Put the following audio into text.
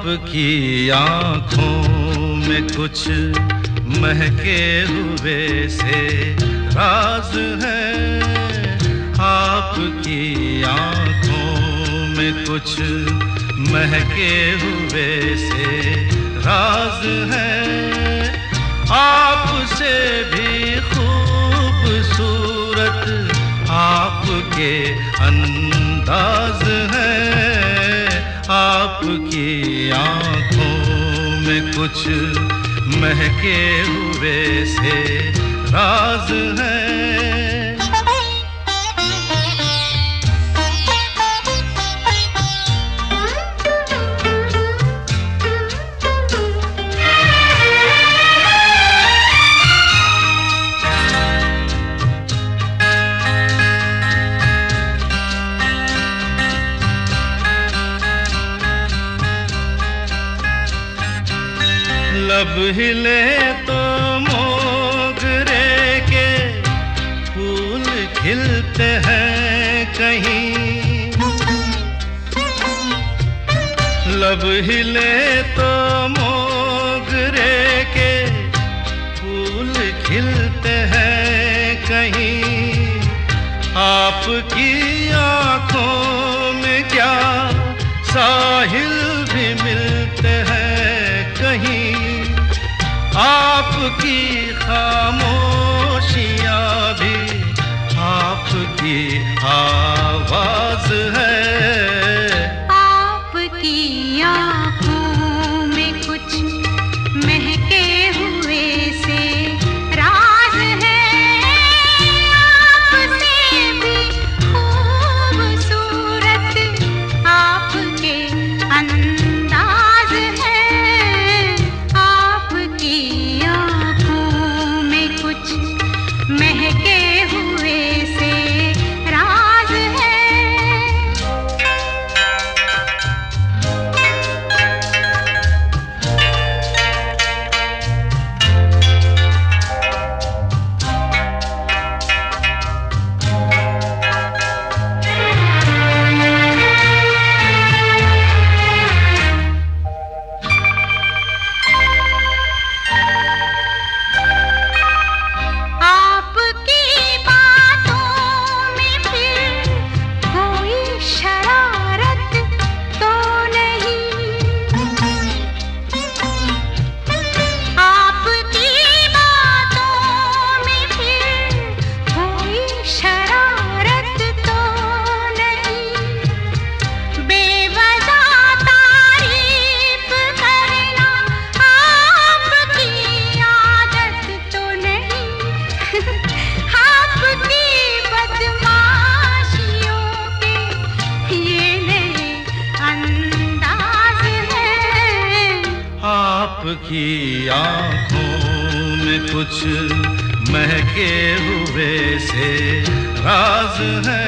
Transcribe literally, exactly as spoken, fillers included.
आपकी आँखों में कुछ महके हुए से राज है, आपकी आँखों में कुछ महके हुए से राज है। आपसे भी खूबसूरत आपके अंदाज है, आपकी आँखों में कुछ महके हुए से राज है। लब हिले तो मोगरे के फूल खिलते हैं कहीं, लब हिले तो मोगरे के फूल खिलते हैं कहीं। आपकी आँखों में क्या साहिल भी मिलते हैं कहीं, आपकी खामोशियाँ भी आपकी आवाज है। आपकी आँखों में कुछ महके हुए से राज है, आपसे भी खूबसूरत आपके अंदाज है। महके हुए से राज है। आपकी आँखों में कुछ महके हुए से राज है।